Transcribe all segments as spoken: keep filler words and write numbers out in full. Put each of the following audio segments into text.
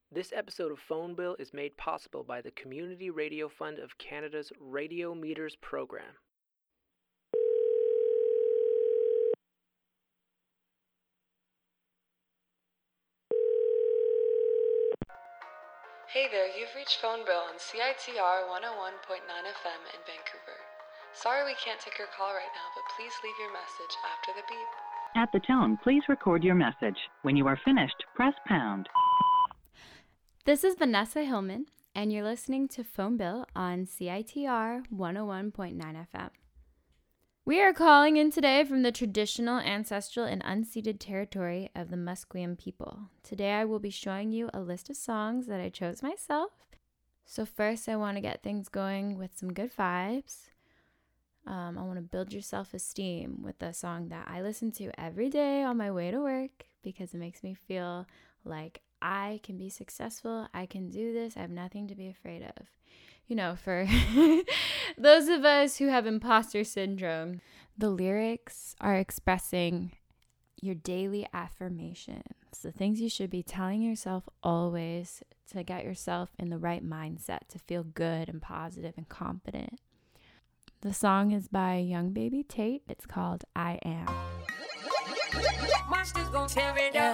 This episode of Phone Bill is made possible by the Community Radio Fund of Canada's Radio Meters program. Hey there, you've reached Phone Bill on C I T R one oh one point nine F M in Vancouver. Sorry we can't take your call right now, but please leave your message after the beep. At the tone, please record your message. When you are finished, press pound. This is Vanessa Hillman, and you're listening to Phone Bill on C I T R one oh one point nine F M. We are calling in today from the traditional, ancestral, and unceded territory of the Musqueam people. Today I will be showing you a list of songs that I chose myself. So first I want to get things going with some good vibes. Um, I want to build your self-esteem with a song that I listen to every day on my way to work because it makes me feel like I can be successful, I can do this, I have nothing to be afraid of. You know, for those of us who have imposter syndrome, the lyrics are expressing your daily affirmations, the things you should be telling yourself always to get yourself in the right mindset, to feel good and positive and confident. The song is by Young Baby Tate. It's called I Am. Yeah.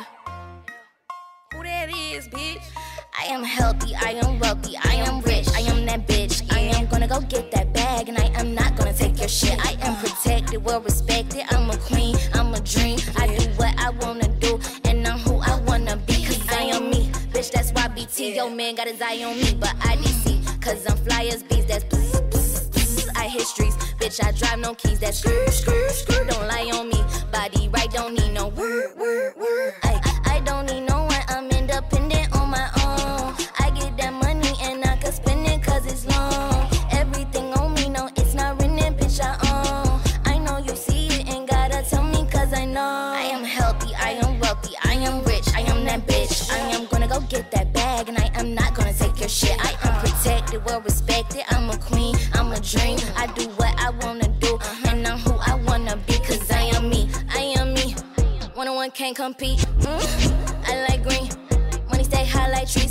Who that is, bitch? I am healthy, I am wealthy, I am rich, I am that bitch. I am gonna go get that bag, and I am not gonna take your shit. I am protected, well respected, I'm a queen, I'm a dream. I do what I wanna do, and I'm who I wanna be, cause I am me. Bitch, that's why B T, yo man got his eye on me, but I D C, cause I'm fly as bees, that's bzz, bzz, bzz. I hit streets, bitch, I drive no keys, that's screw, screw, screw. Don't lie on me, body right, don't need no word, word, word. I, I don't need no one, I'm independent on my own. I get that money and I can spend it cause it's long. Everything on me, no, it's not written, bitch, I own. I know you see it, ain't gotta tell me cause I know. I am healthy, I am wealthy, I am rich, I am that bitch. I am gonna go get that bag, and I am not gonna take your shit. I am protected, well respected, I'm a queen, I'm a dream. I do what I wanna do, and I'm who I wanna be, cause I am me, I am me. one oh one can't compete, mm? I like green, money stay high like trees,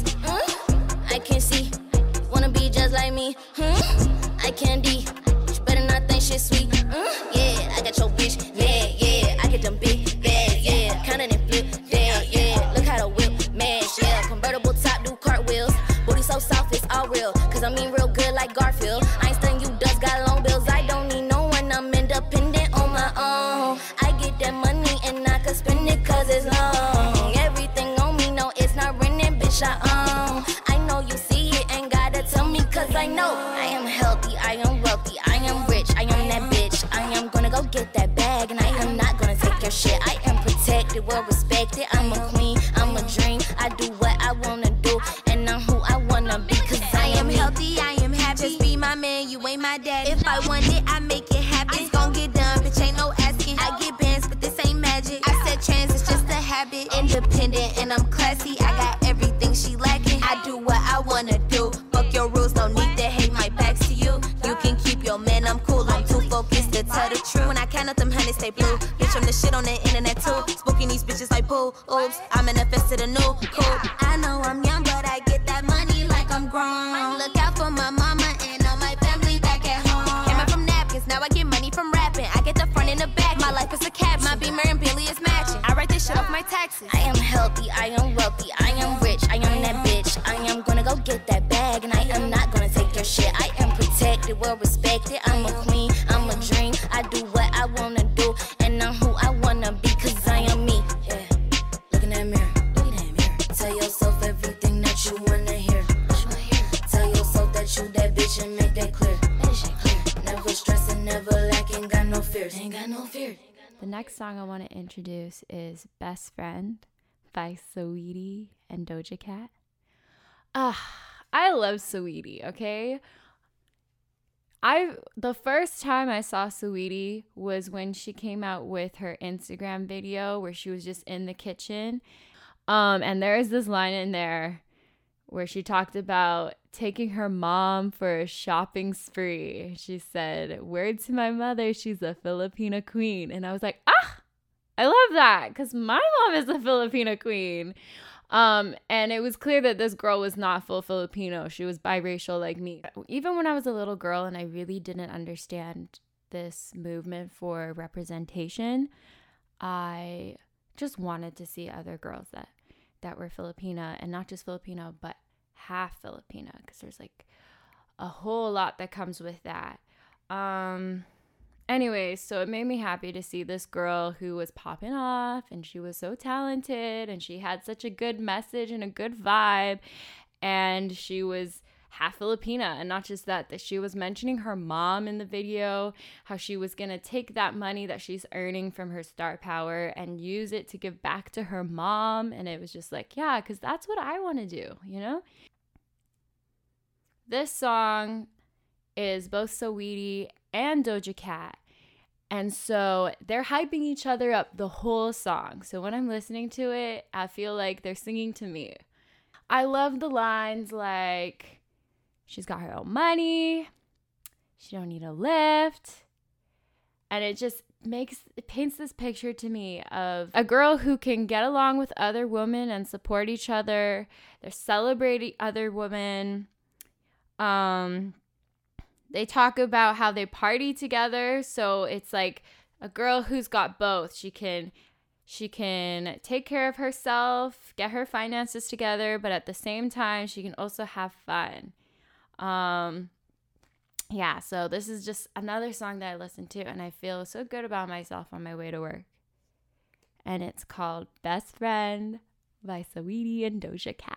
mm? I can see, wanna be just like me, hmm? I can D, bitch better not think shit sweet, mm? Yeah, I got your bitch, yeah, yeah, I get them big bags, yeah, count it and flip, yeah, yeah, look how the whip mash, yeah, convertible top, do cartwheels, booty so soft it's all real, cause I mean real good like Garfield, Einstein you dust got long bills, I don't need no one, I'm independent on my own, I get that money and I can spend it cause it's long, everything on me, no it's not written, bitch I own, I know you see it, ain't gotta tell me cause I know, I am healthy, I am wealthy, I am rich, I am that bitch, I am gonna go get that bag, and I am not gonna take your shit, I am protected, well respected, I'm a queen, I'm a dream, I do what I wanna do, and I'm who I wanna be, cause I am healthy, I am happy, just be my man, you ain't my daddy, if I want it, I make it happen, it's gon' get done, bitch ain't no asking, I get bands, but this ain't magic, I said trans, it's just a habit, independent, and I'm classy, I got everything she lacking, I do what I wanna do, fuck your rules, don't need to hate my backs to you, you can keep your man, I'm cool, I'm too focused to tell the truth, when I count up them honey, stay blue, bitch, I'm the shit on the internet too, spooking these bitches like pool, oops, I manifested a new cool, I know I'm young, but I get that money like I'm grown, look out for my mama and all my family back at home, came out from napkins, now I get money from rapping, I get the front and the back, my life is a caption, my Beamer and Billy is matching, I write this shit off my taxes, I am healthy, I am wealthy, I am rich, I am that bitch, I am gonna go get that bag, and I am not gonna take your shit, I am protected, well respected, I'm a queen, I'm a dream, I do what I wanna do, and I'm who I wanna be, cause I am me, yeah, look in that mirror, look in that mirror, tell yourself everything that you wanna hear, tell yourself that you that bitch and make that clear, never stressing, never lacking, got no fears, ain't got no fear. The next song I want to introduce is Best Friend by Saweetie and Doja Cat. Ah, I love Saweetie, okay? I the first time I saw Saweetie was when she came out with her Instagram video where she was just in the kitchen. Um, and there is this line in there where she talked about taking her mom for a shopping spree. She said, "Word to my mother, she's a Filipina queen." And I was like, ah, I love that because my mom is a Filipina queen. Um, and it was clear that this girl was not full Filipino. She was biracial like me. Even when I was a little girl and I really didn't understand this movement for representation, I just wanted to see other girls that, that were Filipina, and not just Filipino, but half Filipina, because there's like a whole lot that comes with that. Um, anyways, so it made me happy to see this girl who was popping off, and she was so talented, and she had such a good message and a good vibe, and she was half Filipina. And not just that, that she was mentioning her mom in the video, how she was gonna take that money that she's earning from her star power and use it to give back to her mom. And it was just like, yeah, because that's what I want to do, you know? This song is both Saweetie and Doja Cat. And so they're hyping each other up the whole song. So when I'm listening to it, I feel like they're singing to me. I love the lines like, she's got her own money, she don't need a lift. And it just makes, it paints this picture to me of a girl who can get along with other women and support each other. They're celebrating other women. Um, they talk about how they party together. So it's like a girl who's got both. She can She can take care of herself, get her finances together, but at the same time, she can also have fun. Um, yeah, so this is just another song that I listen to, and I feel so good about myself on my way to work. And it's called Best Friend by Saweetie and Doja Cat.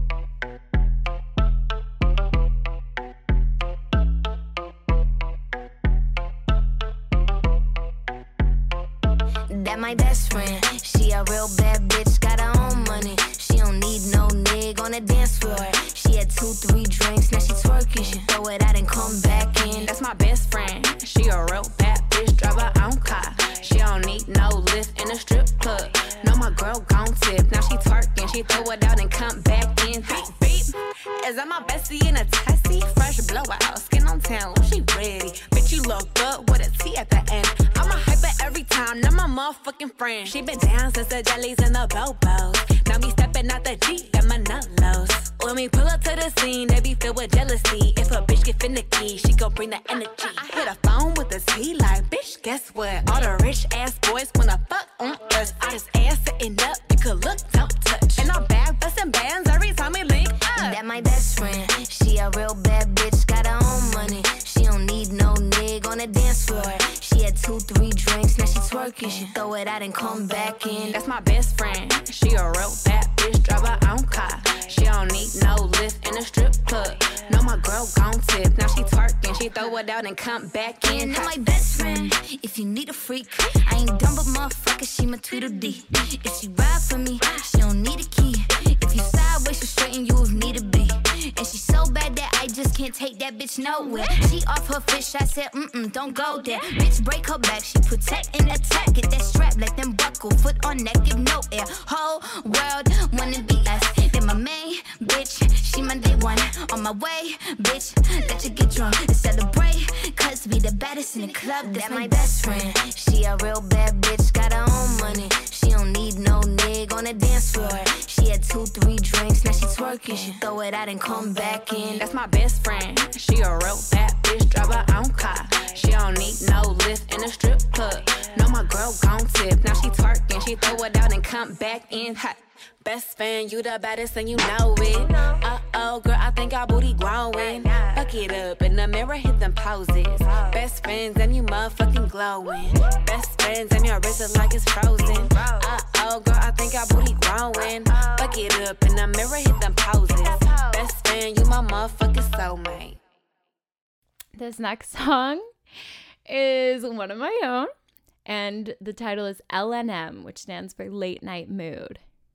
That my best friend, she a real bad bitch, got her own money. She don't need no nigga on the dance floor. She had two, three drinks, now she twerking. She throw it out and come back in. That's my best friend, she a real bad bitch, drive her own car. She don't need no lift in a strip club. No, my girl gon' tip, now she twerking. She throw it out and come back in. Beep, beep. Is that my bestie in a tessie? Fresh blowout, skin on town, she ready. Bitch, you look good with a T at the end. I'm a hyper every time, now my motherfucking friend. She been down since the jellies and the bobos. Now me stepping out the Jeep, got my nut lows. When we pull up to the scene, they be filled with jealousy. If a bitch get finicky, she gon' bring the energy. I hit a phone with a T like, bitch, guess what? All the rich ass boys wanna fuck on us. I just ass sitting up, you could look, don't touch. And I'm back busting bands every time we link up. That my best friend, she a real bad bitch, got her own money. She don't need no nigga on the dance floor. She had two, three drinks, now she twerking. She throw it out and come back in. That's my best friend, she a real bad bitch, drive her own car. She don't need no lift in a strip club. No, my girl gon' tip, now she twerking. She throw it out and come back in. That's my best friend, if you need a freak, I ain't dumb but motherfucker, she my Tweedledee. If she ride for me, she don't need a key. If you sideways, she straighten you if need to be. And she so bad that I just can't take that bitch nowhere. She off her fish, I said, mm-mm, don't go there. Bitch, break her back, she protect and attack. Get that strap, let them buckle, foot on neck, give no air. Whole world wanna be us. Then my main bitch, she my day one. On my way, bitch, let you get drunk and celebrate. Cause we the baddest in the club, that's my best friend. She a real bad bitch, got her own money. She don't need no nigga on the dance floor. She had two, three drinks, now she twerking. She throw it out and come back in. That's my best friend, she a real bad bitch, drive her own car. She don't need no lift in a strip club. No, my girl gon' tip, now she twerking. She throw it out and come back in. Hot. Best friend, you the baddest and you know it. Uh-oh, girl, I think our booty growing. Fuck it up, in the mirror, hit them poses. Best friends and you motherfucking glowing. Best friends and your wrist is like it's frozen. Uh-oh, girl, I think our booty growing. Fuck it up, in the mirror, hit them poses. Best friend, you my motherfucking soulmate. This next song is one of my own, and the title is L N M, which stands for Late Night Mood.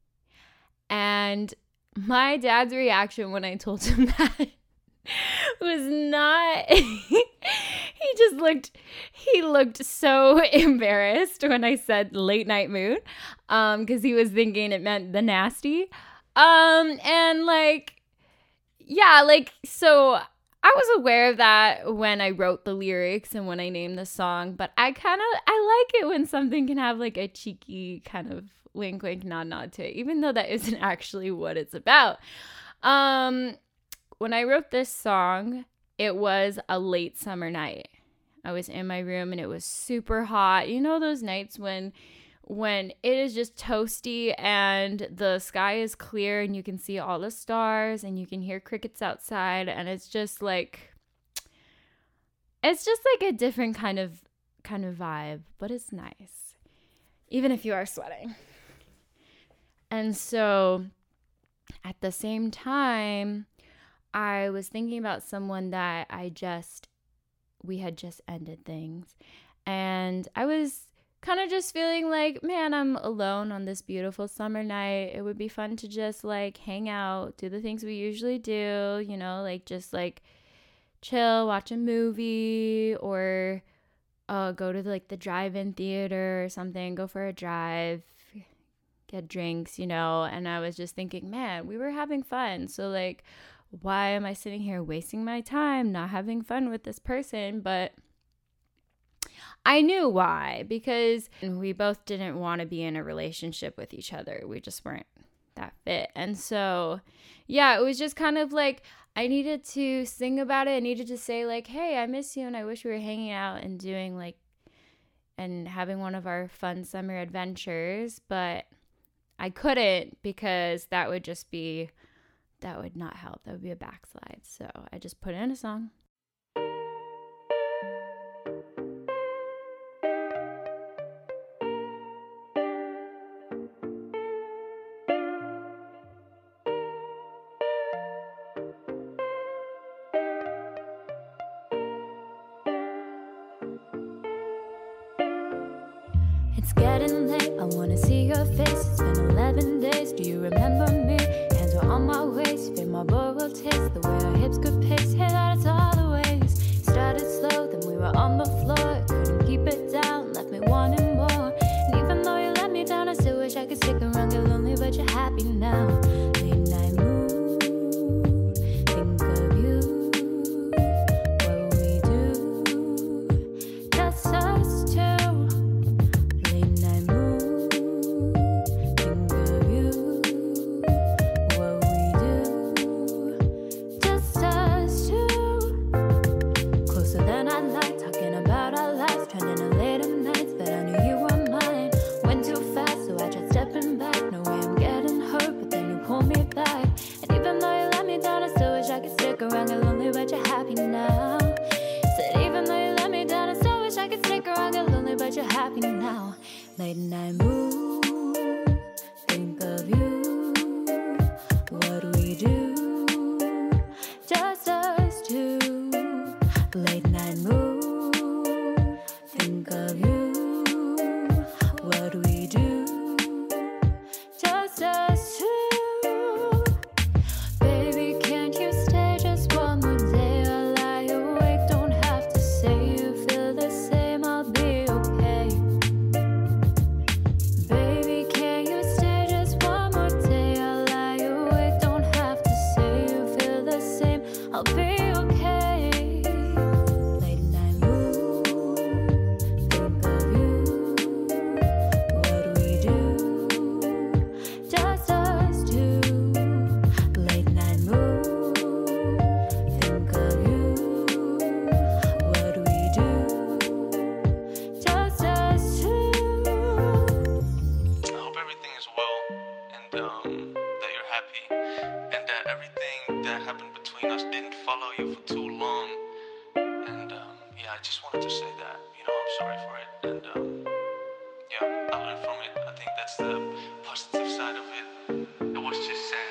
And my dad's reaction when I told him that was not, he just looked, he looked so embarrassed when I said late night mood, um, because he was thinking it meant the nasty. Um, and like, yeah, like, so I was aware of that when I wrote the lyrics and when I named the song, but I kind of, I like it when something can have like a cheeky kind of wink, wink, nod, nod to it, even though that isn't actually what it's about. Um, when I wrote this song, it was a late summer night. I was in my room and it was super hot. You know those nights when when it is just toasty and the sky is clear and you can see all the stars and you can hear crickets outside, and it's just like it's just like a different kind of kind of vibe, but it's nice even if you are sweating. And so at the same time, I was thinking about someone that I just, we had just ended things. And I was kind of just feeling like, man, I'm alone on this beautiful summer night. It would be fun to just like hang out, do the things we usually do, you know, like just like chill, watch a movie, or uh, go to like the drive-in theater or something, go for a drive, get drinks, you know. And I was just thinking, man, we were having fun. So like, why am I sitting here wasting my time not having fun with this person? But I knew why, because we both didn't want to be in a relationship with each other. We just weren't that fit. And so, yeah, it was just kind of like I needed to sing about it. I needed to say like, hey, I miss you and I wish we were hanging out and doing like and having one of our fun summer adventures. But I couldn't, because that would just be That would not help. That would be a backslide. So I just put in a song. It's getting late. I wanna see your face. It's been eleven days. Do you remember me? Hands were on my waist, feel my boral taste, the way our hips could pace. Hey, that is all the ways. Started slow, then we were on the floor. Couldn't keep it down, left me wanting more. And even though you let me down, I still wish I could stick around, get lonely, but you're happy now. Late night mood, think of you. What we do, just us two. Late night mood, think of you. What we do, just us two. Closer than I like, talking about our lives, trending on later nights, but I knew you were mine. Went too fast, so I tried stepping back. No way I'm getting hurt, but then you pulled me back. And even though you let me down, I still wish I could stick around, get lonely, but you're happy now. Said even though you let me down, I still wish I could stick around, get lonely, but you're happy now. Late night mood, think of you. What we do, just us two. Late night mood, think of you. What we do, just us two. Baby, can't you stay just one more day? I'll lie awake, don't have to say you feel the same, I'll be okay. Baby, can you stay just one more day? I'll lie awake, don't have to say you feel the same, I'll be okay. Late night mood, think of you. What we do, just us two. Late night mood, think of you. What we do, just us two. I hope everything is well, and um, that you're happy, and that everything that happened between us didn't follow you for too long. And um, yeah, I just wanted to say that, you know, I'm sorry for it, and um, yeah, I learned from it. I think that's the positive side of it. It was just sad.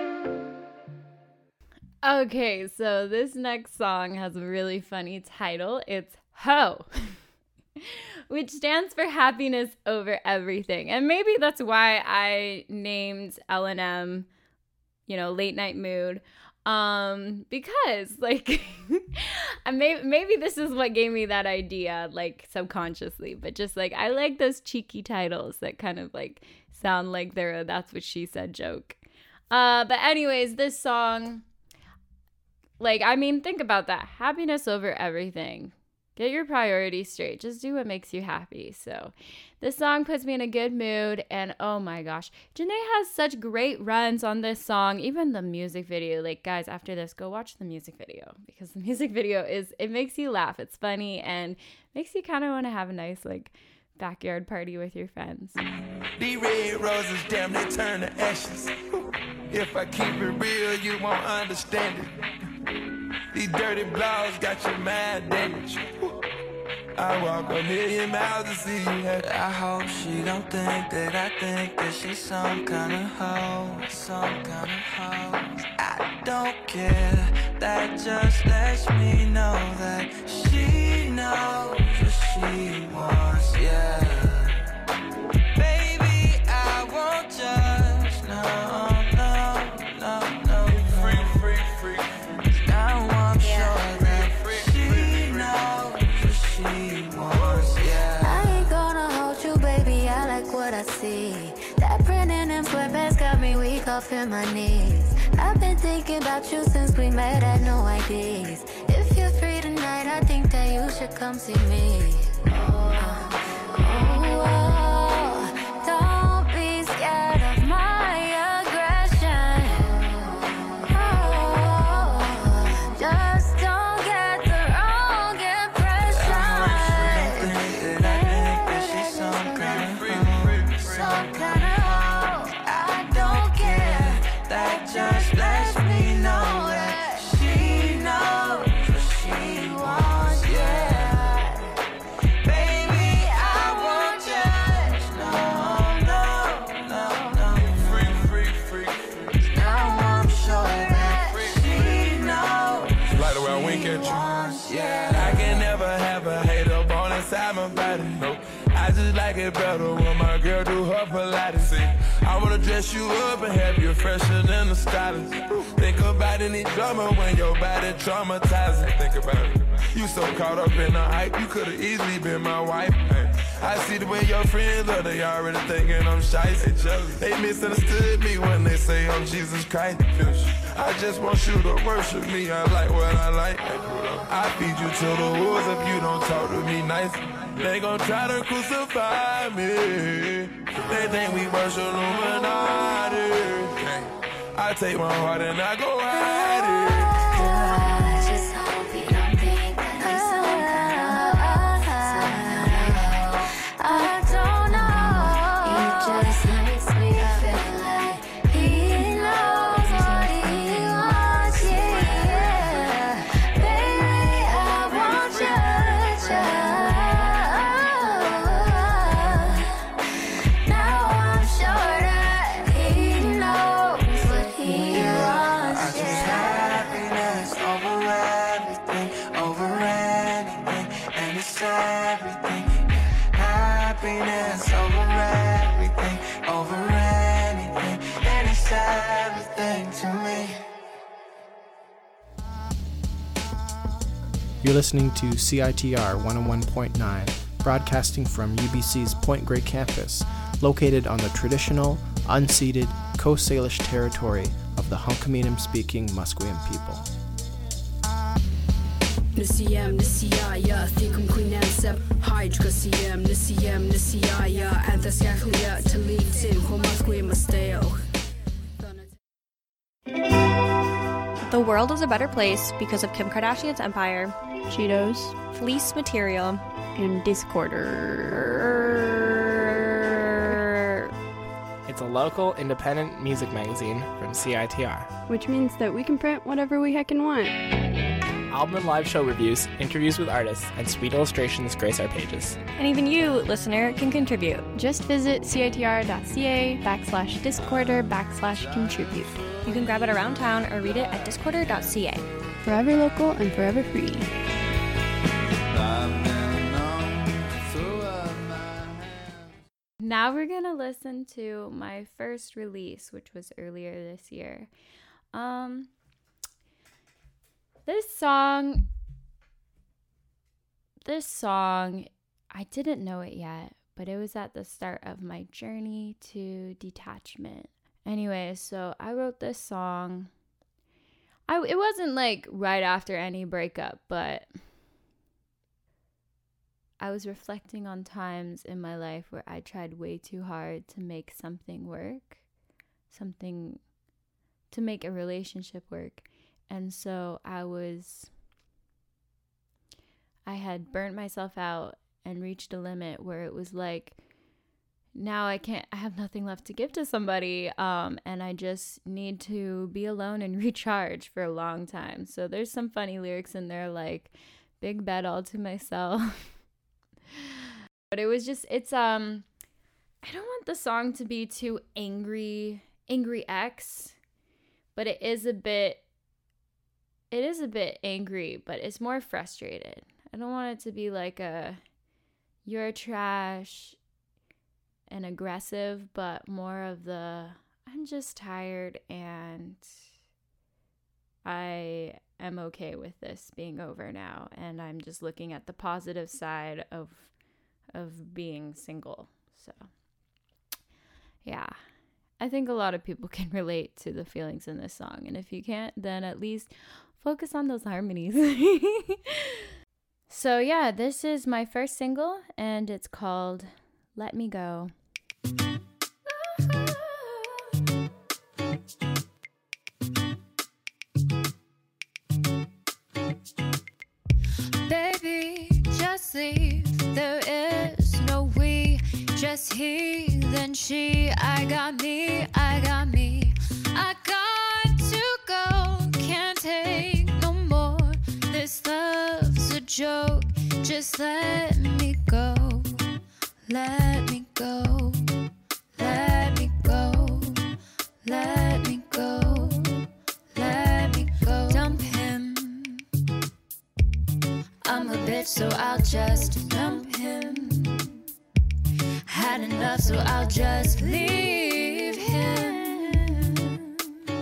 Okay, so this next song has a really funny title. It's Ho, which stands for happiness over everything. And maybe that's why I named L and M, you know, Late Night Mood. Um, because like, maybe, maybe this is what gave me that idea, like subconsciously, but just like, I like those cheeky titles that kind of like sound like they're a That's What She Said joke. Uh, but anyways, this song, like, I mean, think about that. Happiness over everything. Get your priorities straight. Just do what makes you happy. So this song puts me in a good mood. And oh my gosh, Janae has such great runs on this song. Even the music video. Like, guys, after this, go watch the music video. Because the music video is, it makes you laugh. It's funny and makes you kind of want to have a nice, like, backyard party with your friends. These red roses, damn, they turn to ashes. If I keep it real, you won't understand it. These dirty blogs got your mind damaged. I walk a million miles to see you happy. I hope she don't think that I think that she's some kind of hoe, some kind of hoe. I don't care, that just lets me know that she knows what she wants, yeah. Baby, I won't judge, no, no, no, no. Free, free, free, free. Now I'm sure that she knows what she wants, yeah. I ain't gonna hold you, baby, I like what I see. That printing and sweatpants got me weak off in my knees. I've been thinking about you since we met, had no ideas. If you're free tonight, I think that you should come see me. Oh, oh, oh. Don't be scared of my aggression. Oh, just don't get the wrong impression. I think that she's some kind of hoe, Some kind of hoe. I don't care. that just lets me know that she knows what she wants, yeah. Baby, I won't judge, no, no, no, no. Free, free, free, free. Now I'm sure that she knows Like the way I wink at you. wants, yeah. I can never have a hater born inside my body, no. I just like it better when my girl do her Pilates. See, I wanna dress you up and have you fresher than the stylist. Think about any drama when your body traumatizing. Think about it. You so caught up in the hype, you could've easily been my wife. Hey, I see the way your friends are, they already thinking I'm shicey. They misunderstood me when they say I'm Jesus Christ. I just want you to worship me, I like what I like. I feed you to the wolves if you don't talk to me nice. They gon' try to crucify me. They think we worship Illuminati. I take my heart and I go hide it. I just hope you don't think that he's some kind of hoe. I don't know. He just makes me feel like he knows what he wants, yeah. Baby, I won't judge you. Now I'm sure that he knows what he I wants, choose yeah. happiness over everything, over anything, and it's everything. Happiness over everything, over anything, and it's everything to me. You're listening to C I T R one oh one point nine, broadcasting from U B C's Point Grey campus, located on the traditional, unceded Coast Salish territory of the Hunkaminam-speaking Musqueam people. Nisiyam, Nisiyaya, Thikum Queenansep, Hydra Siyam, Nisiyam, Nisiyaya, Anthascaclia, Talitin, Homasque Masteo. The world is a better place because of Kim Kardashian's empire, Cheetos, fleece material, and Discorder. It's a local, independent music magazine from C I T R. Which means that we can print whatever we heckin' want. Album and live show reviews, interviews with artists, and sweet illustrations grace our pages. and even you, listener, can contribute. Just visit citr.ca backslash discorder backslash contribute. You can grab it around town or read it at discorder dot c a. Forever local and forever free. Now we're going to listen to my first release, which was earlier this year. Um, this song, this song, I didn't know it yet, but it was at the start of my journey to detachment. Anyway, so I wrote this song. I, it wasn't like right after any breakup, but I was reflecting on times in my life where I tried way too hard to make something work, something to make a relationship work. And so I was, I had burnt myself out and reached a limit where it was like, now I can't, I have nothing left to give to somebody. Um, and I just need to be alone and recharge for a long time. So there's some funny lyrics in there like, big bed all to myself. But it was just, it's, um, I don't want the song to be too angry, angry X, but it is a bit, it is a bit angry, but it's more frustrated. I don't want it to be like a, you're trash and aggressive, but more of the, I'm just tired and I am okay with this being over now. And I'm just looking at the positive side of of being single. So yeah, I think a lot of people can relate to the feelings in this song. And if you can't, then at least focus on those harmonies. So yeah, this is my first single and it's called Let Me Go. Baby, just leave. There is no we, just he, then she. I got me, I got me. I got to go, can't take no more. This love's a joke, just let me go. Let me go, let me go, let me go, let me go. Dump him. I'm a bitch, so I'll just dump him. Had enough, so I'll just leave him.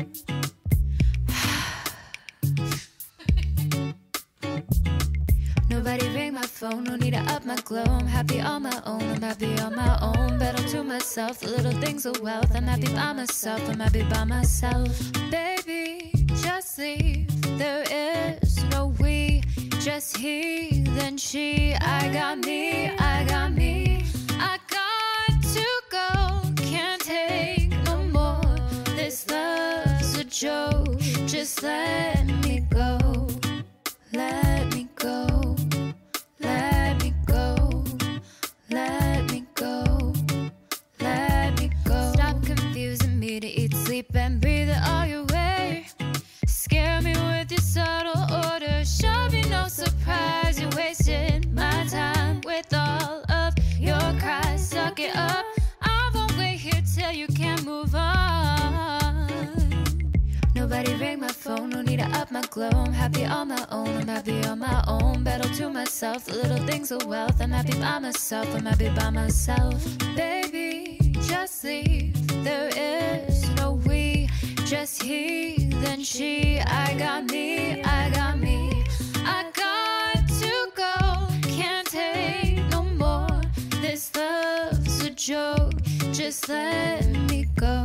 Nobody ring my phone, no need to up my glow. I'm happy on my own, I'm happy on my own. Better to myself, the little things are wealth. I'm happy by myself, I'm happy by myself. Baby, just leave. There is no we, just he, then she. I got me, I got me. I got to go, can't take no more. This love's a joke, just let me go. Let me go, let me go, let me go, let me go. Stop confusing me to eat, sleep, and breathe it all your way. Scare me with your subtle orders, show me no surprise. You wasted my time with all of your cries. Suck it up, I won't wait here till you can't move on. Nobody ring my phone, no need to up my glow. I'm happy on my own, I'm happy on my own. Battle to myself, the little things are wealth. I'm happy by myself, I'm happy by myself. Baby, just leave. There is no we, just he, then she. I got me, I got me. I got to go, can't take no more. This love's a joke, just let me go.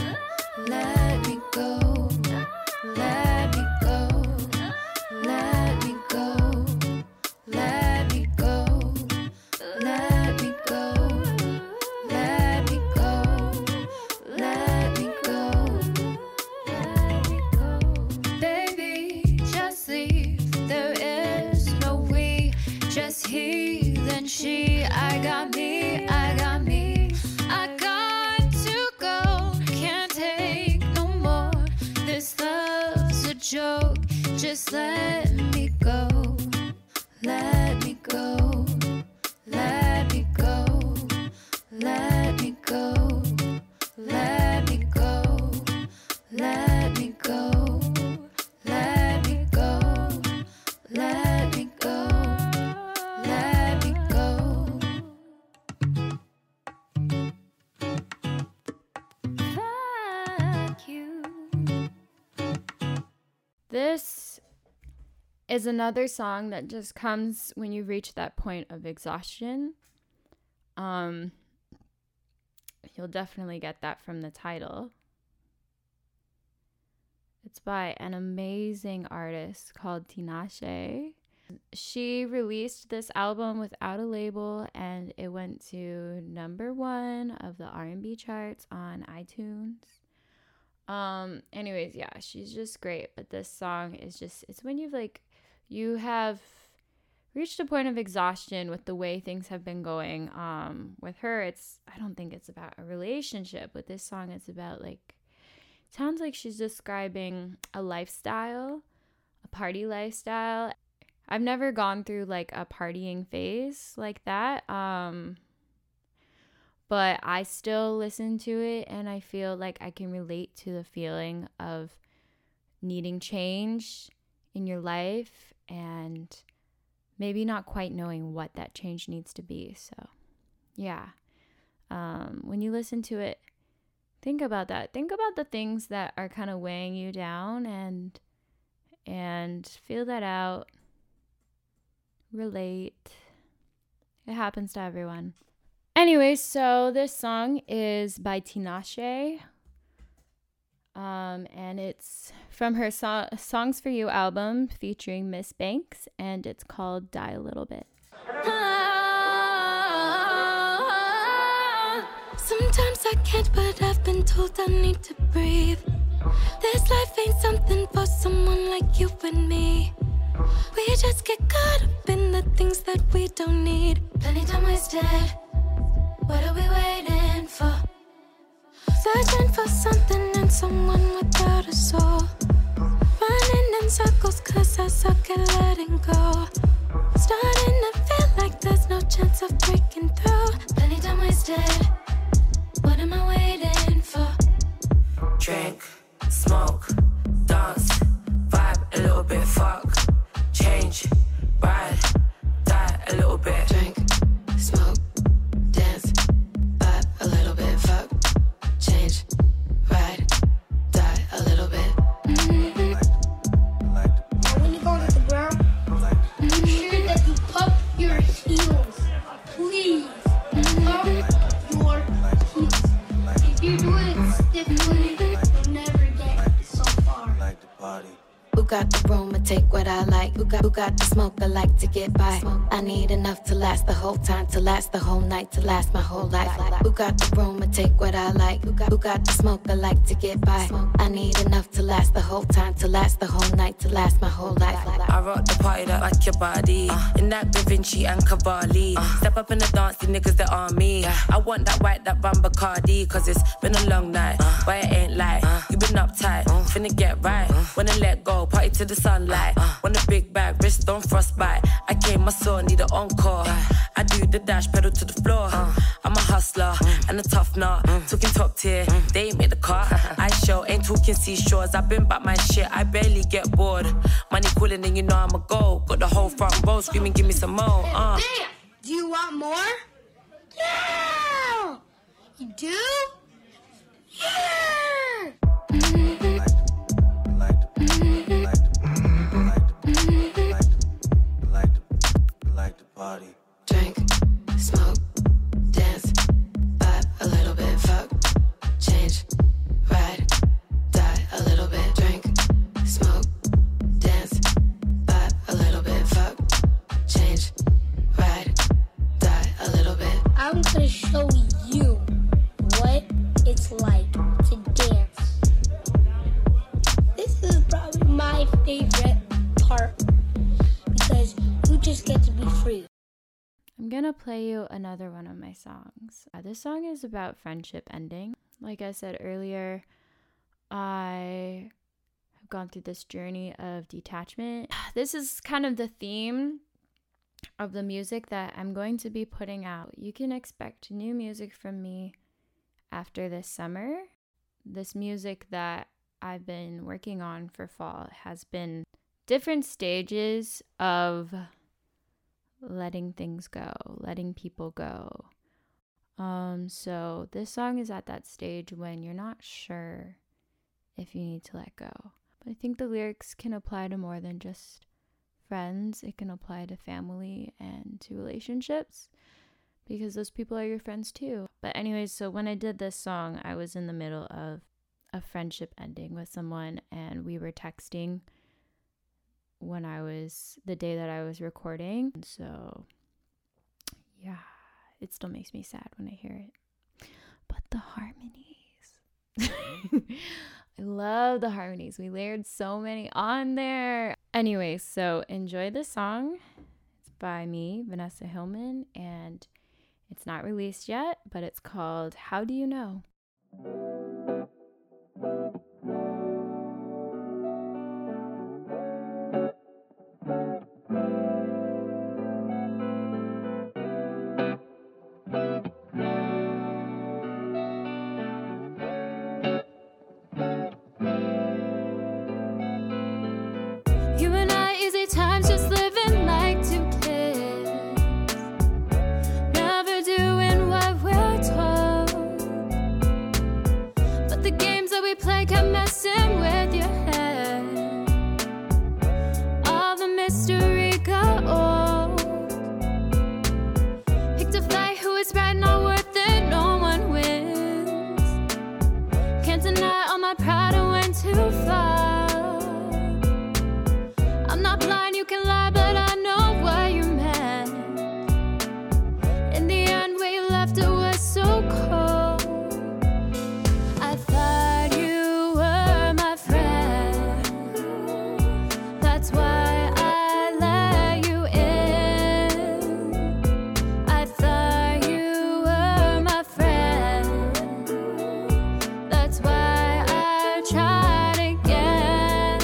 Let me go, let me go, let me go, let me go, let me go, let me go, let me go, let me go. Baby, just leave. There is no we, just he, then she. I got me, I got me. I got to go, can't take no more. This love's a joke, just let me go. Let me go, let me go, let me go, let me go, let me go, let me go, let me go, let me go. Fuck you. This is another song that just comes when you reach that point of exhaustion. Um, you'll definitely get that from the title. It's by an amazing artist called Tinashe. she released this album without a label, and it went to number one of the R and B charts on iTunes. Um, anyways, yeah, she's just great. But this song is just, it's when you've like, you have reached a point of exhaustion with the way things have been going. Um, with her, it's, I don't think it's about a relationship. With this song, it's about like, it sounds like she's describing a lifestyle, a party lifestyle. I've never gone through like a partying phase like that. Um, but I still listen to it and I feel like I can relate to the feeling of needing change in your life and maybe not quite knowing what that change needs to be. So, yeah. Um, when you listen to it, think about that. Think about the things that are kind of weighing you down and and feel that out. Relate. It happens to everyone. Anyway, so this song is by Tinashe. Um, and it's from her so- Songs for You album featuring Miss Banks, and it's called Die a Little Bit. Sometimes I can't, but I've been told I need to breathe. This life ain't something for someone like you and me. We just get caught up in the things that we don't need. Plenty time wasted. What are we waiting for? Searching for something and someone without a soul. Running in circles cause I suck at letting go. Starting to feel like there's no chance of breaking through. Plenty time wasted. What am I waiting for? Drink, smoke, dance, vibe a little bit, fuck. Change, ride, die a little bit. Drink, smoke, dance, vibe a little bit, fuck. Change, ride, die a little bit. Mm-hmm. When you go to the ground, make sure that you pump your heels. Please, pump your heels. If you do it stiffly, you'll never get so far. Like the party. Who got the room to take what I like? Who got, who got the smoke I like to get by? I need enough to last the whole time, to last the whole night, to last my whole life. Who got the room to take what I like? Who got, who got the smoke I like to get by? I need enough to last the whole time, to last the whole night, to last my whole life. I rock the party that like your body. Uh, in that Da Vinci and Cavalli. Uh, Step up in the dance, the niggas that are me. Yeah. I want that white, that rum Bacardi. Cause it's been a long night, uh, but it ain't like uh, you been uptight, uh, finna get right. Uh, Wanna let go, party to the sunlight. Uh, Want a big bag, wrist on frostbite. I came, I saw, need an encore. Uh, I do the dash, pedal to the floor. Uh, I'm a hustler uh, and a tough nut. Uh, talking top tier, uh, they ain't made the cut. I show, ain't talking seashores. I've been back my shit, I barely get bored. Money calling and you know I'm a go. Got the whole front row screaming, give me some more. Uh. Damn! Do you want more? Yeah! You do? Yeah! Mm-hmm. Like the party. Drink, smoke, dance, vibe a little bit, fuck. Change, ride, die a little bit. Drink, smoke, dance, vibe a little bit, fuck. Change, ride, die a little bit. I'm gonna show you what it's like to dance. This is probably my favorite part because you just get to be free. I'm gonna play you another one of my songs. Uh, this song is about friendship ending. Like I said earlier, I have gone through this journey of detachment. This is kind of the theme of the music that I'm going to be putting out. You can expect new music from me after this summer. This music that I've been working on for fall has been different stages of letting things go, letting people go. Um, so this song is at that stage when you're not sure if you need to let go. But I think the lyrics can apply to more than just friends. It can apply to family and to relationships because those people are your friends too. But anyways, so when I did this song, I was in the middle of a friendship ending with someone and we were texting when I was, the day that I was recording. So yeah, it still makes me sad when I hear it. But the harmonies. I love the harmonies. We layered so many on there. Anyway, so enjoy the song. It's by me, Vanessa Hillman, and it's not released yet, but it's called How Do You Know? You and I, easy times, just living like two kids, never doing what we're told. But the games that we play kept messing with your head. All the mystery got old. Picked a fight, who is right, not worth it, no one wins. Can't deny all my pride, I went too far. I'm not blind, you can lie, but I know what you meant. In the end, where you left it was so cold. I thought you were my friend. That's why I let you in. I thought you were my friend. That's why I tried again.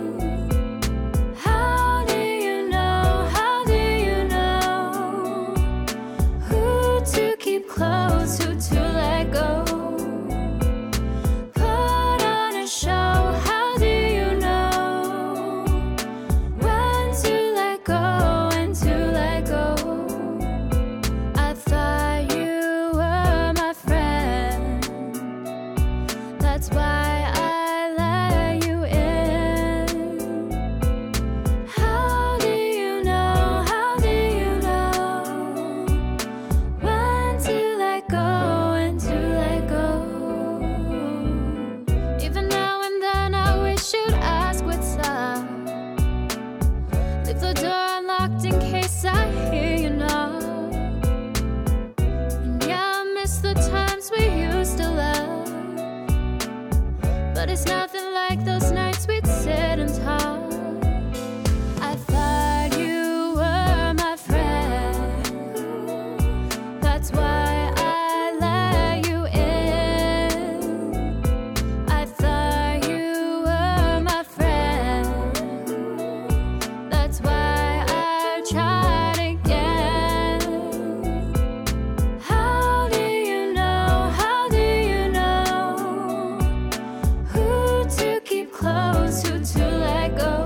How do you know, how do you know who to keep close, who to let go? Put on a show, how do you know when to let go, when to let go? I thought you were my friend. That's why I let you in. How do you know, how do you know when to let go, when to let go? Even now and then I wish you'd ask what's up. Leave the door unlocked in case I hear you knock. And yeah, I miss the times we used to love, but it's nothing like those nights we'd sit and talk. I thought you were my friend. That's why I let you in. I thought you were my friend. That's why I tried again. How do you know, how do you know who to keep close, who to let go?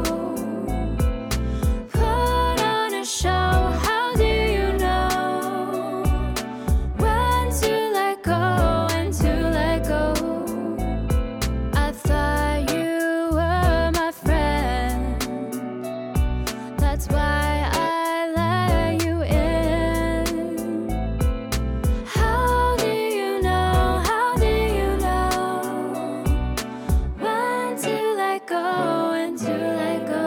Put on a show, how do you know when to let go, when to let go? I thought you were my friend. That's why I let you in. How do you know, how do you know when to let go, when to let go?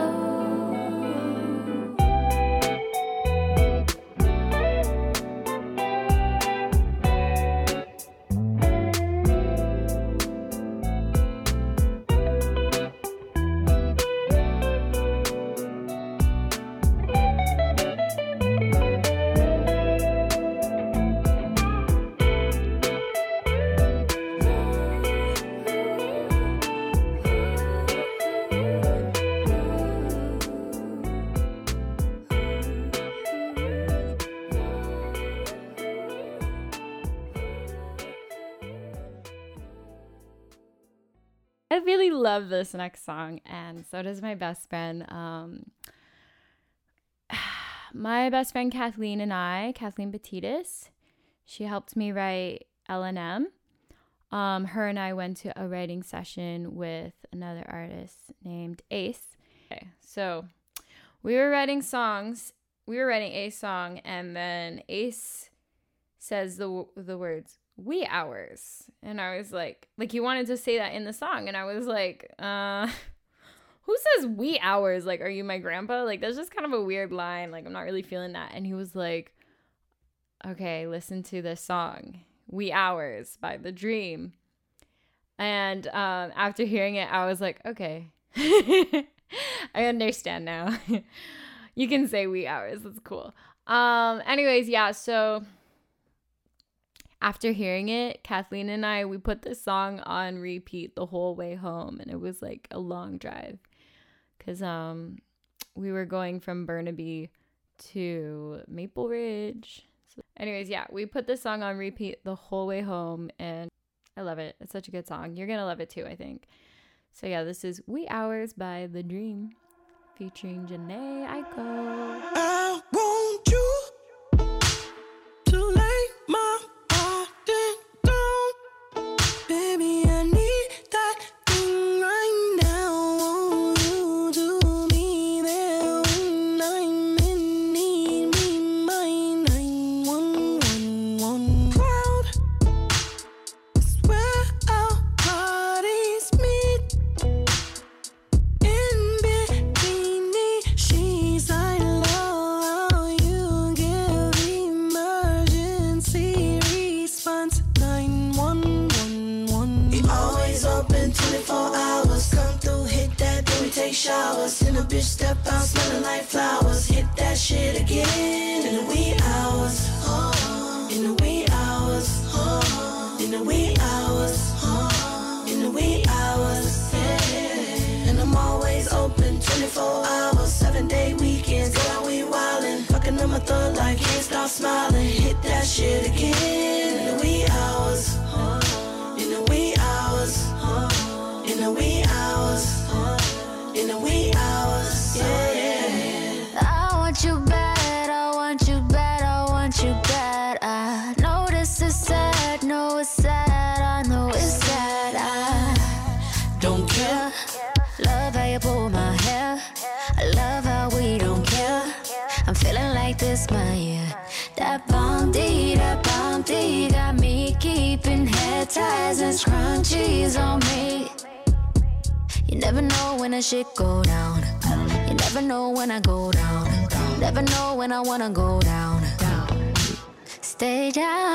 I really love this next song, and so does my best friend. Um, my best friend Kathleen and I, Kathleen Batidas, she helped me write L and M. Um, her and I went to a writing session with another artist named Ace. Okay, so we were writing songs. We were writing a song, and then Ace says the the words "wee hours," and I was like, like he wanted to say that in the song, and I was like, uh, who says wee hours? Like, are you my grandpa? Like, that's just kind of a weird line. Like, I'm not really feeling that. And he was like, okay, listen to this song, Wee Hours by The Dream. And um, after hearing it, I was like, okay, I understand now. You can say wee hours. That's cool. Um, anyways, yeah, so after hearing it, Kathleen and I, we put this song on repeat the whole way home. And it was like a long drive because um, we were going from Burnaby to Maple Ridge. So anyways, yeah, we put this song on repeat the whole way home. And I love it. It's such a good song. You're going to love it too, I think. So yeah, this is Wee Hours by The Dream featuring Janae Aiko. I want you to lay my body down. Baby, I need that thing right now. Want you to be there when I'm in need. Be my nine one one cloud. It's where our bodies meet. In between the sheets, I love how you give emergency response. nine one one. We always open twenty-four hours. Come through, hit that, then we take showers. In a bitch step out, smelling like flowers. Hit that shit again in the wee hours. Oh, in the wee hours. Oh, in the wee hours. Oh, in the wee hours. Yeah. And I'm always open twenty-four hours, seven day weekends. Girl, we wildin', fucking on my thug like can't stop smiling. Hit that shit again in the wee hours. Oh, in the wee hours. Oh, in the wee hours. Oh, in the wee hours. Yeah. I want you bad, I want you bad, I want you bad. I know this is sad, know it's sad, I know it's sad. I don't care. Love how you pull my hair. I love how we don't care. I'm feeling like this, my year. That bounty, that bounty got me keeping hair ties and scrunchies on me. You never know when a shit go down. You never know when I go down. Never know when I wanna go down. Stay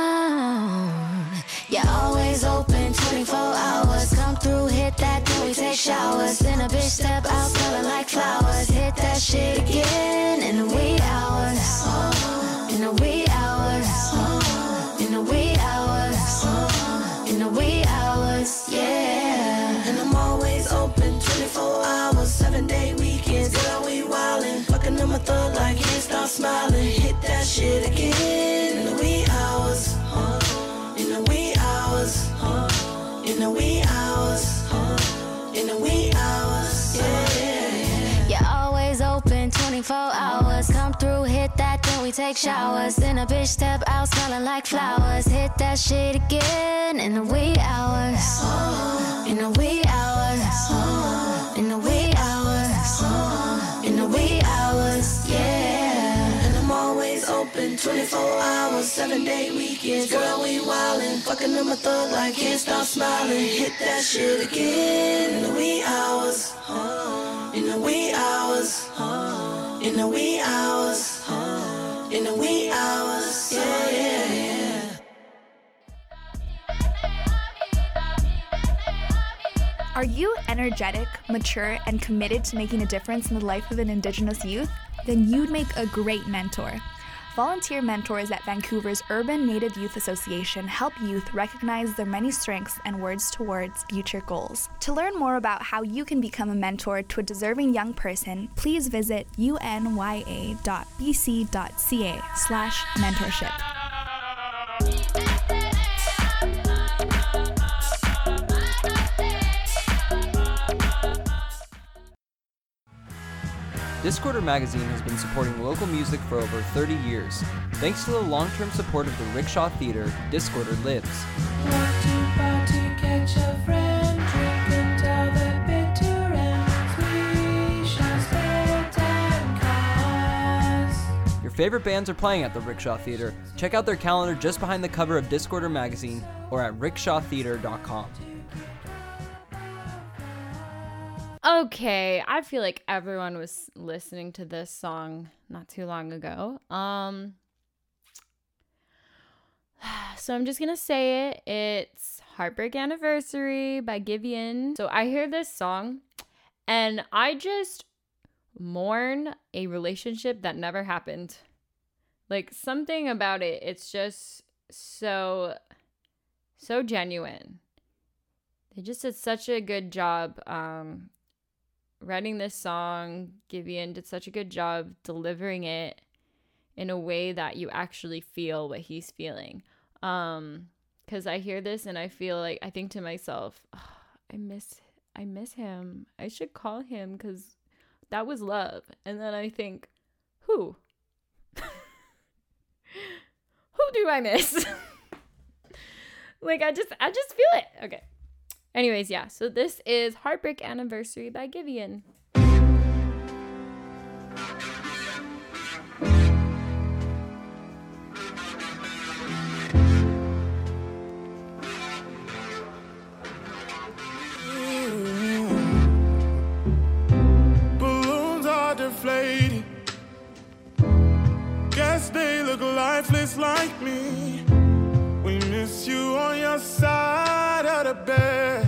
down. You're always open twenty-four hours. Come through, hit that, then we take showers. Then a bitch step out, smelling like flowers. Hit that shit again in the wee hours. Oh, in the wee hours. Oh, in the wee hours. Oh, in the wee hours. Yeah. And I'm always open twenty-four hours, seven day weekends. Girl, we wildin', fucking on my thug like can't stop smiling. Hit that shit again in the wee hours. Oh, in the wee hours. Oh, in the wee hours. Oh, in the wee hours. Yeah. You're always open twenty-four hours. Come through, hit that, then we take showers. Then a bitch step out, smelling like flowers. Hit that shit again in the wee hours. Oh, in the wee hours. Oh, in the wee hours. Oh, in the wee hours. Yeah. And I'm always open twenty-four hours, seven day weekends. Girl, we wildin', fucking on my thug like can't stop smiling. Hit that shit again in the wee hours. Oh, in the wee hours. Oh, in the wee hours. Oh, in the wee hours. Yeah, yeah, yeah. Are you energetic, mature, and committed to making a difference in the life of an Indigenous youth? Then you'd make a great mentor. Volunteer mentors at Vancouver's Urban Native Youth Association help youth recognize their many strengths and work towards future goals. To learn more about how you can become a mentor to a deserving young person, please visit unya dot b c dot c a slash mentorship. Discorder Magazine has been supporting local music for over thirty years. Thanks to the long-term support of the Rickshaw Theatre, Discorder lives. Your favorite bands are playing at the Rickshaw Theatre. Check out their calendar just behind the cover of Discorder Magazine or at rickshaw theatre dot com. Okay, I feel like everyone was listening to this song not too long ago. Um, so I'm just gonna say it. It's Heartbreak Anniversary by Giveon. So I hear this song and I just mourn a relationship that never happened. Like, something about it, it's just so, so genuine. They just did such a good job um, writing this song. Giveon did such a good job delivering it in a way that you actually feel what he's feeling. Um, because I hear this and I feel like, I think to myself, oh, I miss, I miss him. I should call him because that was love. And then I think, who? Who do I miss? Like, I just, I just feel it. Okay. Anyways, yeah. So this is Heartbreak Anniversary by Giveon. Balloons are deflating. Guess they look lifeless like me. We miss you on your side of the bed.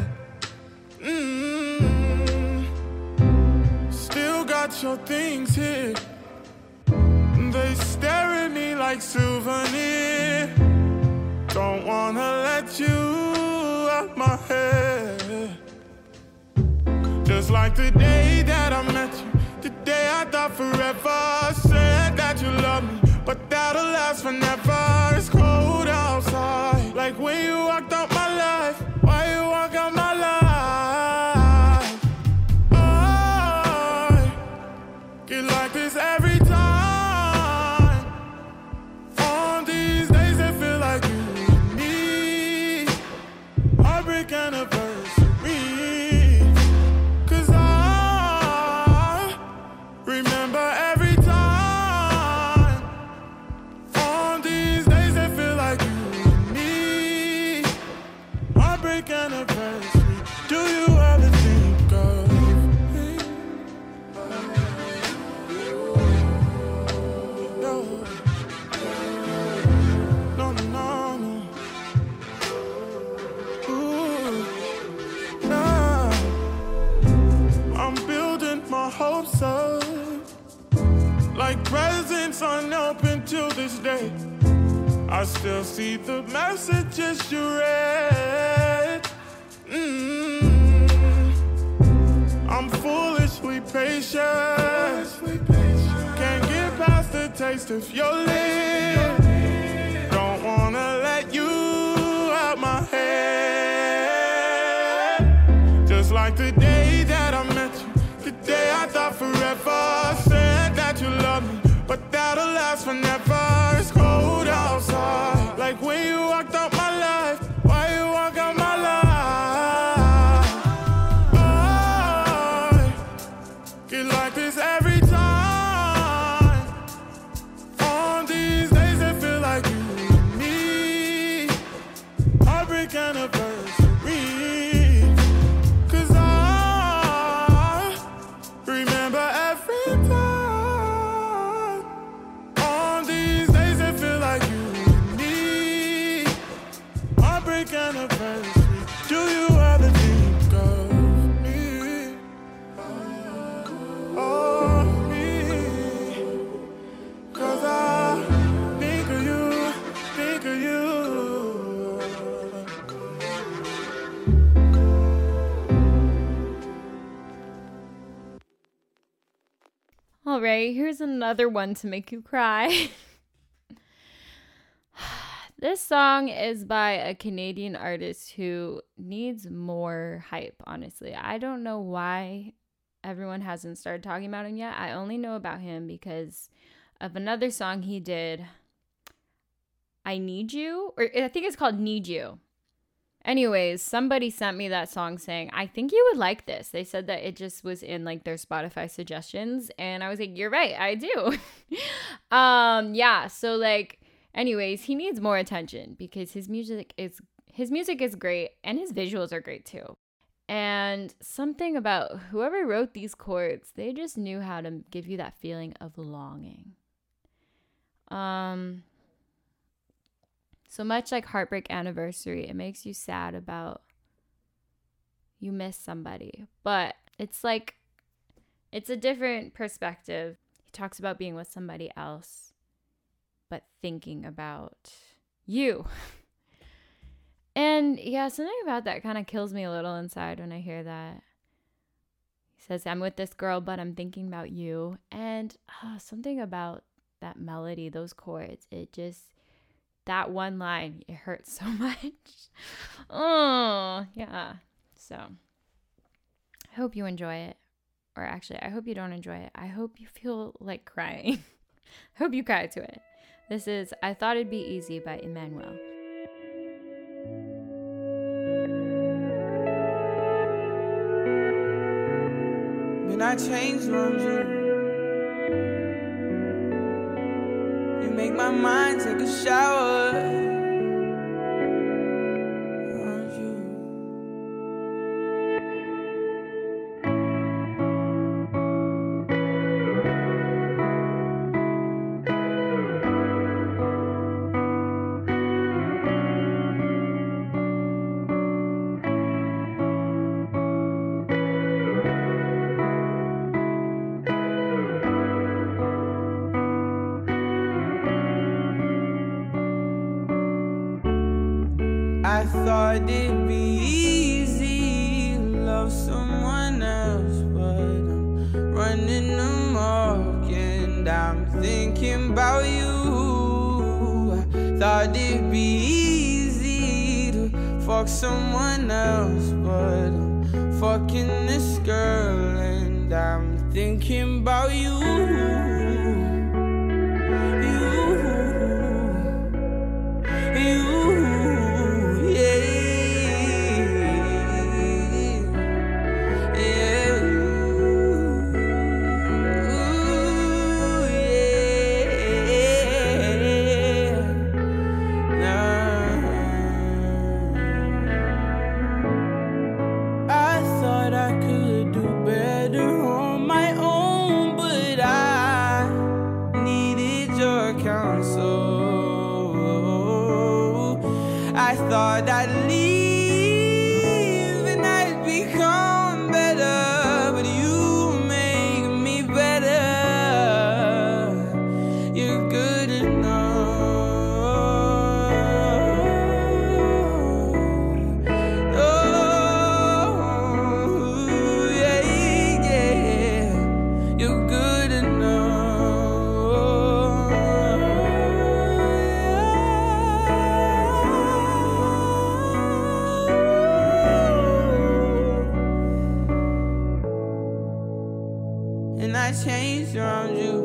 Mm-hmm. Still got your things here. They stare at me like souvenir. Don't wanna let you out my head. Just like the day that I met you, the day I thought forever. Said that you love me, but that'll last forever. It's cold outside, like when you walked out my life. Why you walk out my life? I get like this every time. On these days that feel like you and me. Heartbreak anniversary. Cause I remember every time. On these days that feel like you and me. Heartbreak anniversary. Do you ever think of me? No, no, no, no. Ooh, nah. I'm building my hopes up, like presents unopened till this day. I still see the messages you read. Mm-hmm. I'm foolishly patient. Can't get past the taste of your lips. Don't wanna let you out my head. Just like the day that I met you, the day I thought forever. Said that you love me, but that'll last forever. It's cold outside, like when you walked out my life. Why you walk out my life? I get like this every time. On these days that feel like you and me. Heartbreak anniversary. Cause I remember every time. On these days that feel like you and me. Heartbreak anniversary. Do you ever think of me? Oh, me. Cause I think of you, think of you. All right, here's another one to make you cry. This song is by a Canadian artist who needs more hype, honestly. I don't know why everyone hasn't started talking about him yet. I only know about him because of another song he did, I Need You, or I think it's called Need You. Anyways, somebody sent me that song saying, I think you would like this. They said that it just was in like their Spotify suggestions. And I was like, you're right, I do. um, yeah, so like, anyways, he needs more attention because his music is his music is great and his visuals are great too. And something about whoever wrote these chords, they just knew how to give you that feeling of longing. Um, so much like Heartbreak Anniversary, it makes you sad about you miss somebody. But it's like, it's a different perspective. He talks about being with somebody else, but thinking about you. And yeah, something about that kind of kills me a little inside when I hear that. He says, I'm with this girl, but I'm thinking about you. And oh, something about that melody, those chords, it just, that one line, it hurts so much. Oh, yeah. So I hope you enjoy it. Or actually, I hope you don't enjoy it. I hope you feel like crying. I hope you cry to it. This is I Thought It'd Be Easy by Emmanuel. When I change around you, you make my mind take a shower around you. I thought it'd be easy to love someone else, but I'm running amok and I'm thinking about you. I thought it'd be easy to fuck someone else, but I'm fucking this girl and I'm thinking about you. You, you. I thought I'd leave and I'd become better, but you make me better. You're good enough. Oh, yeah, yeah. You're good enough. And I changed around you.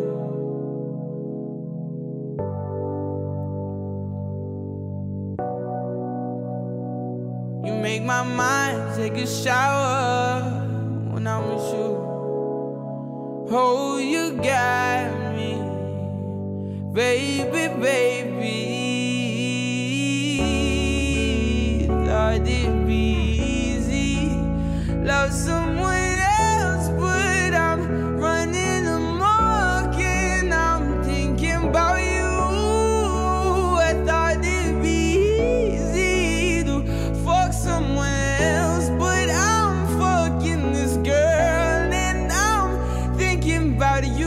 You make my mind take a shower when I'm with you. Oh, you got me, baby, baby. Thought it'd be easy, love someone else, but I'm running amok and I'm thinking about you. I thought it'd be easy to fuck someone else, but I'm fucking this girl and I'm thinking about you.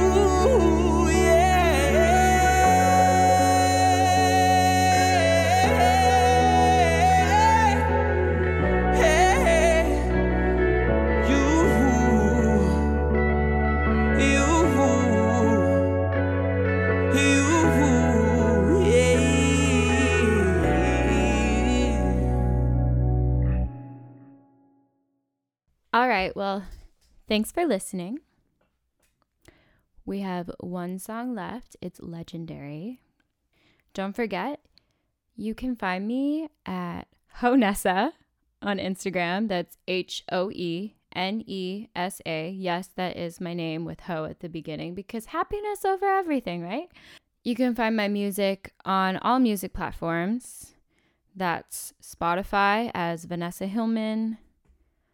All right, well, thanks for listening. We have one song left. It's Legendary. Don't forget, you can find me at Honessa on Instagram. That's H O E N E S A. Yes, that is my name with Ho at the beginning because happiness over everything, right? You can find my music on all music platforms. That's Spotify as Vanessa Hillman,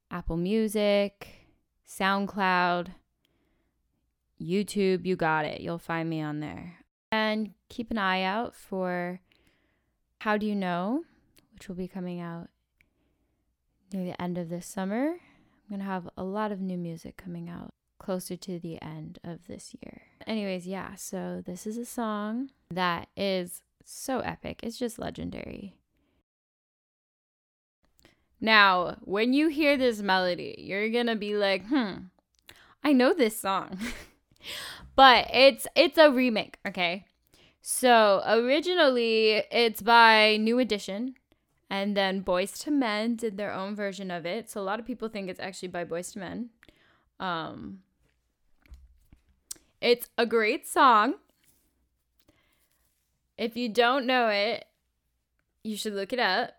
Apple Music, SoundCloud, YouTube, you got it. You'll find me on there. And keep an eye out for How Do You Know, which will be coming out near the end of this summer. I'm going to have a lot of new music coming out closer to the end of this year. Anyways, yeah, so this is a song that is so epic. It's just legendary. Now, when you hear this melody, you're going to be like, hmm, I know this song. But it's it's a remake, okay? So originally it's by New Edition, and then Boyz two Men did their own version of it. So a lot of people think it's actually by Boyz two Men. Um, it's a great song. If you don't know it, you should look it up.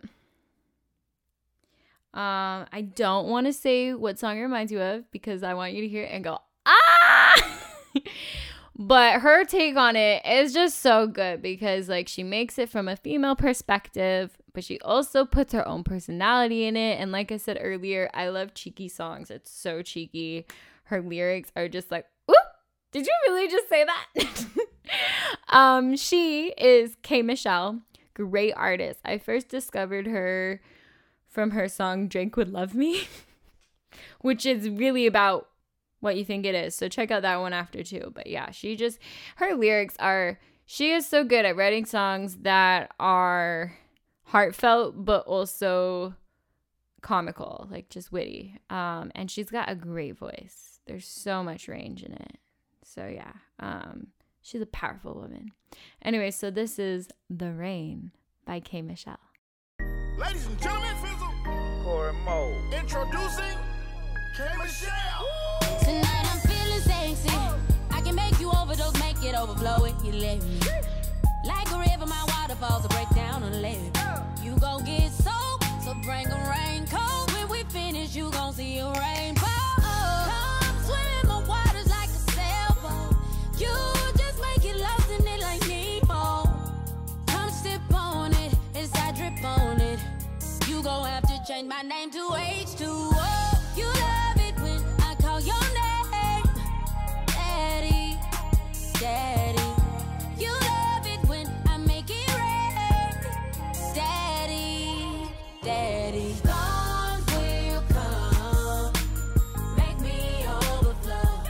Um, I don't want to say what song it reminds you of because I want you to hear it and go, ah! But her take on it is just so good because, like, she makes it from a female perspective, but she also puts her own personality in it. And like I said earlier, I love cheeky songs. It's so cheeky. Her lyrics are just like, ooh, did you really just say that? um, she is K. Michelle, great artist. I first discovered her from her song Drake Would Love Me, which is really about what you think it is. So check out that one after too. But yeah, she just, her lyrics are, she is so good at writing songs that are heartfelt, but also comical, like just witty. Um, and she's got a great voice. There's so much range in it. So yeah, um, she's a powerful woman. Anyway, so this is The Rain by K. Michelle. Ladies and gentlemen, Fizzle. Corey Mo. Introducing K. Michelle. Tonight I'm feeling sexy. I can make you overdose, make it overflow if you let me. Like a river, my waterfalls will break down on the levee. You gon' get soaked, so bring a raincoat. When we finish, you gon' see a rainbow. Come swim in my waters like a sailboat. You just make it lost in it like Nemo. Come sip on it, as I drip on it. You gon' have to change my name to H two O. You love it when I call your name, Daddy, Daddy. You love it when I make it rain, Daddy, Daddy. Storms will come, make me overflow.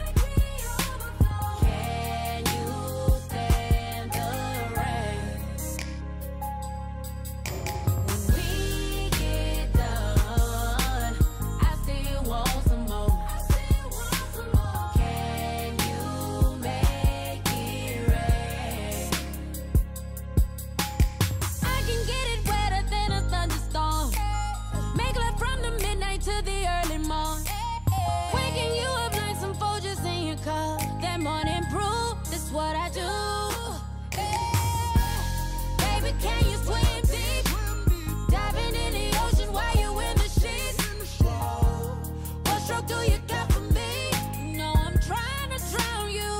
Can you stand the rain? When we get done, I still want some more. Can you make it rain? I can get it wetter than a thunderstorm. Make love from the midnight to the early morn. Waking you up nice and full just in your car. That morning brew, that's what I do. Baby, can you swim deep? Diving in the ocean while you in the sheets. What stroke do you got for me? You know I'm trying to drown you.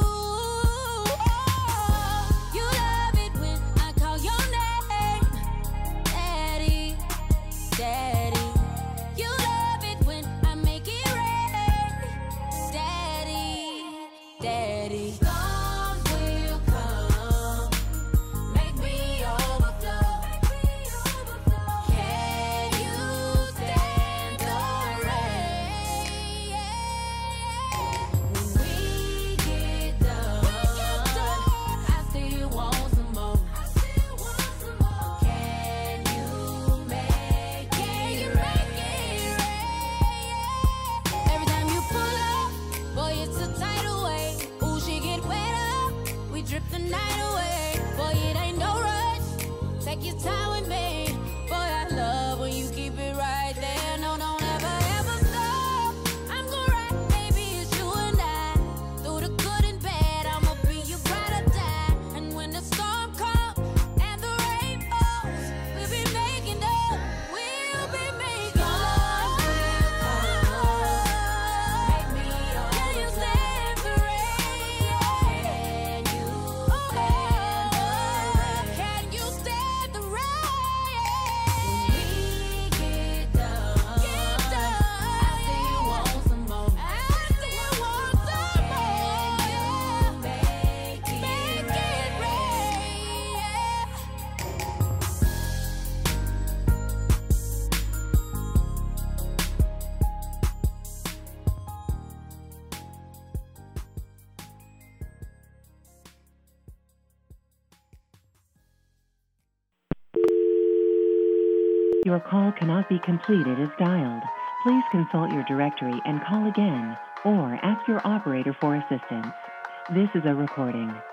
You love it when I call your name, Daddy, Daddy. You love it when I make it rain, Daddy, Daddy. Storms will come, make me overflow. Can you stand the rain? When we get done, I still want some more. Can you make it rain? Every time you pull up, boy, it's a tidal wave. Ooh, she get wet. Your call cannot be completed as dialed. Please consult your directory and call again, or ask your operator for assistance. This is a recording.